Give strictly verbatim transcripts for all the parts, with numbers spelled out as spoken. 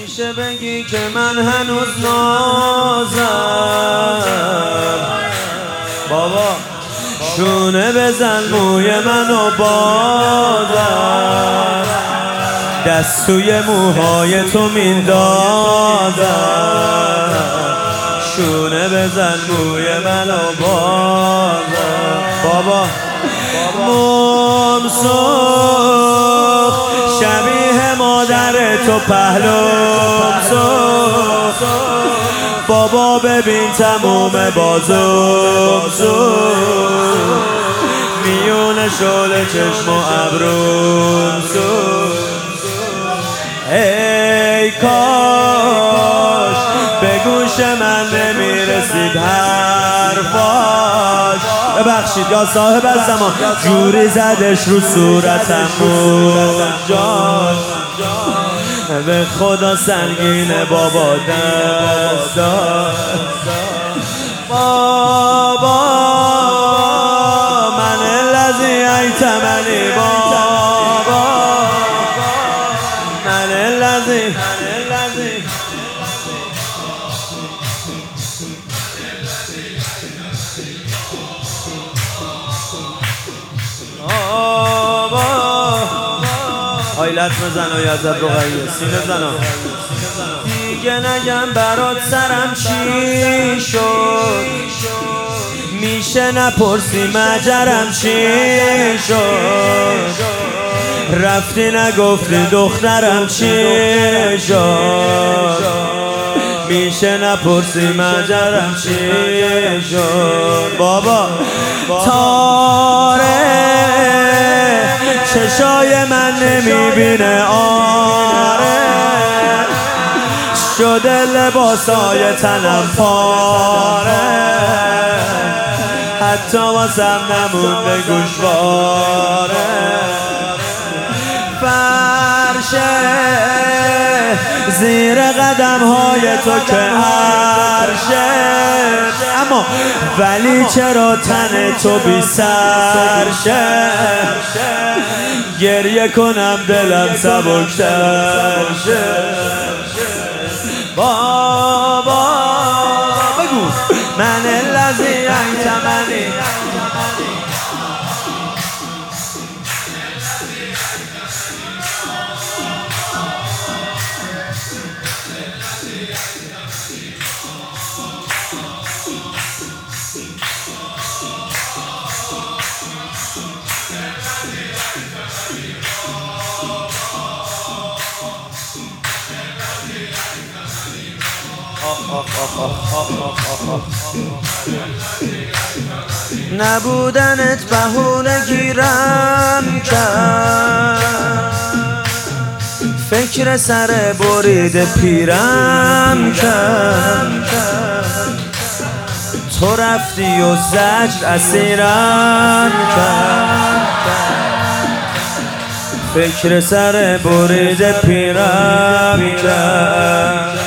میشه بگی که من هنوز نازم بابا شونه بزن موی منو بازم دست توی موهای تو میندازم شونه بزن موی منو بازم بابا ممسوخ شبیه مادر تو پهلوم سوخ بابا ببین تموم بازم سوخ میون شعله چشم و ابروم سوخ ای کاش به گوش من نمیرسید حرفاش ببخشید یا صاحب الزمان جوری زدش رو صورتم جان به خدا سنگینه بابا دستا بابا من الذی ایتمنی بابا من الذی آیلت مزن و یزد رو غیه سینه زنم دیگه نگم برات سرم چی شد میشه نپرسی مجرم چی شد رفتی نگفتی دخترم چی شد میشه نپرسی مجرم چی شد بابا تاره چشای من نمیبینه آره شده لباسای تنم پاره حتی واسم نمونده گوشواره فرشه زیر قدم های تو که عرشه اما ولی چرا تن تو بی سرشه گریه کنم دلم سبکتر شه بابا بگو من الذی ایتمنی نبودنت بهونه گیرم کرد فکر سر برید پیرم کرد تو رفتی و زجر اسیرم کرد فکر سر برید پیرم کرد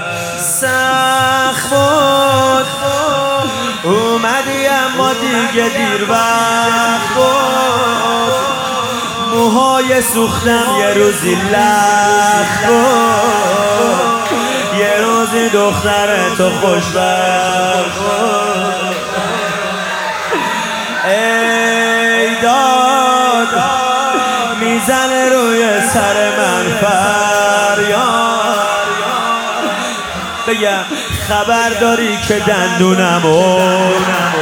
سخت بود اومدی اما دیگه دیر وقت بود موهای سوختم یه روزی لخت بود یه روزی دختر تو خوشبخت بود ای داد میزنه روی سر من فریاد بگم خبر داری که دندونمو